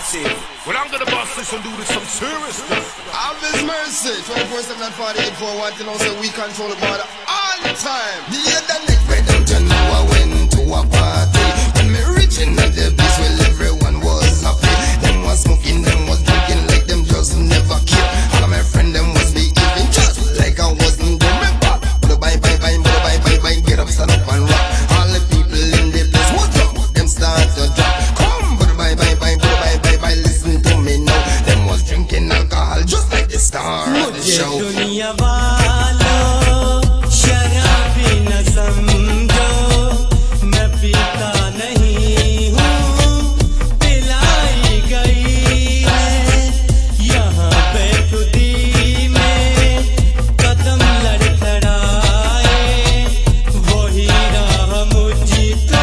massive. Well, I'm gonna bust this and do this some serious stuff. Have His mercy. 24/7 and 48/4. You know, so we control the border all the time. The other next way, don't you know I went to a party. When me reaching at the place where everyone was happy. Them was smoking, them was drinking like them just never care. All of my friends, them was behaving just like I wasn't there. Remember, bye, get up, stand up and rock. All the people in the place, what's up? Them start to drop. Come, bye, listen to me now. Them was drinking alcohol just like the star of the show. दुनिया वालों शराबी न समझो, मैं पीता नहीं हूँ, पिलाई गई है। यहाँ पे खुदी में कदम लड़खड़ाए, वही राह मुझको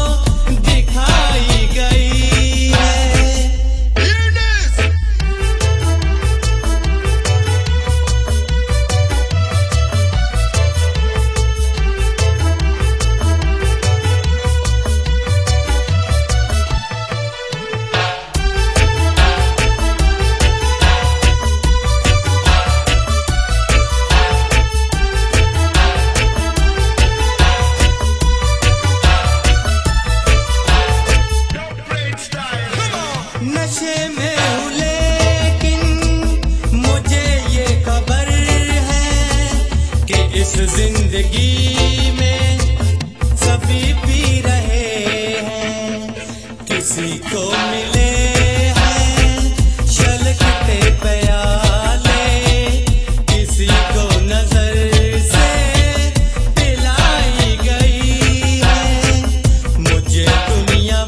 दिखाई गई है। नशे में हूँ लेकिन मुझे ये खबर है कि इस जिंदगी में सभी पी रहे हैं। किसी को मिले हैं छलकते प्याले, किसी को नजर से पिलाई गई है। मुझे दुनिया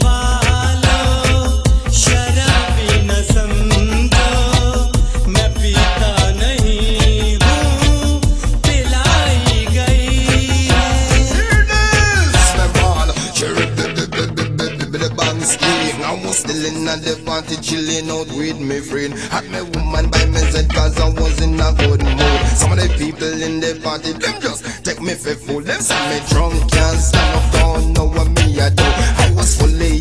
शराबी न समझो, मैं पीता नहीं हूँ, पिलाई गई है। I was still in at the party, chilling out with me friend. Had my woman by me side cause I was in a good mood. Some of the people in the party, them just take me for fool. Them say me drunk, can't stand up, don't know what me I do. I was fully